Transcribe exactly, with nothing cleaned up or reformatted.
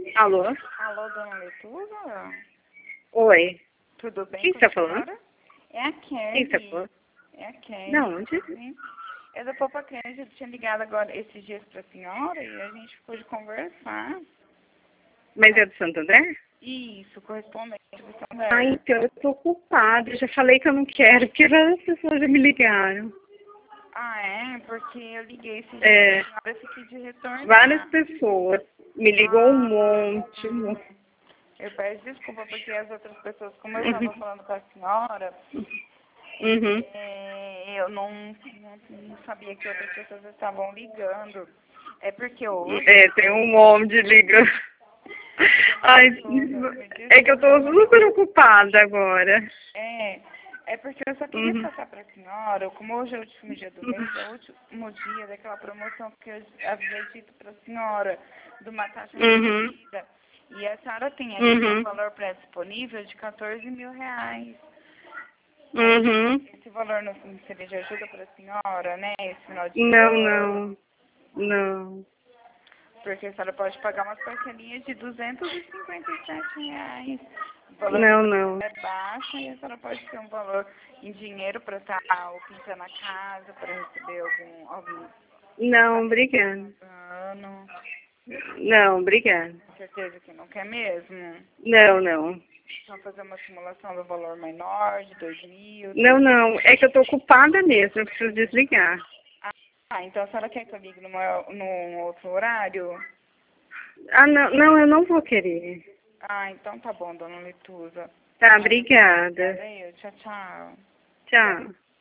Alô? Alô, dona Letuza? Oi. Tudo bem? Quem com está a senhora? falando? É a Quem está Kelly. falando? É a Kelly. Da onde? Sim. É da Popa Kelly. Eu tinha ligado agora esses dias pra senhora e a gente ficou de conversar. Mas é do Santo André? Isso, correspondente do São Ah, Bernardo. então eu tô ocupada. Eu já falei que eu não quero, porque várias pessoas já me ligaram. Ah, é? Porque eu liguei esses dias É, pra senhora e fiquei de retornar. várias pessoas. Me ligou um Ah, monte. um monte. eu peço desculpa porque as outras pessoas, como eu estava falando com a senhora, Uhum. é, eu não, não, não sabia que outras pessoas estavam ligando. É porque hoje... É, tem um monte de ligando. Ai, é que eu tô super ocupada agora. É, é porque eu só queria Uhum. passar para a senhora, como hoje é o último dia do mês, é o último dia daquela promoção que eu havia dito para a senhora, de uma taxa Uhum. reduzida. E a senhora tem aqui um Uhum. valor pré-disponível de quatorze mil reais. Uhum. Esse valor não seria de ajuda para a senhora, né, esse final de Não, ano? não. Não. Porque a senhora pode pagar umas parcelinhas de duzentos e cinquenta e sete reais. O valor Não, não. é baixo e a senhora pode ter um valor em dinheiro para estar ou pintando a casa, para receber algum, algum Não, obrigada. ano. Não, obrigada. Certeza que não quer mesmo? Não, não. Só fazer uma simulação do valor menor, de dois mil. Não, não. É que eu tô ocupada mesmo. Eu preciso desligar. Ah, então a senhora quer que eu ligue numa, num outro horário? Ah, não, não, eu não vou querer. Ah, então tá bom, dona Letuza. Tá, Ah, obrigada. obrigada eu. Tchau, tchau. Tchau.